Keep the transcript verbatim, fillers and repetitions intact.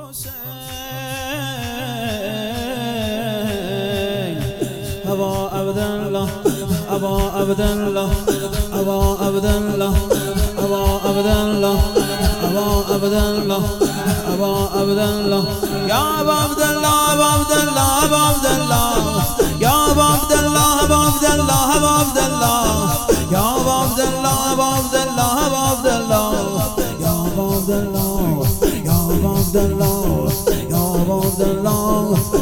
أبا عبد الله أبا عبد الله أبا عبد الله أبا عبد الله أبا عبد الله أبا عبد الله يا أبا عبد الله أبا عبد الله أبا عبد الله يا أبا عبد الله أبا عبد الله أبا عبد الله يا أبا عبد الله أبا عبد الله أبا عبد الله يا أبا عبد الله يا أبا عبد الله يا أبا عبد الله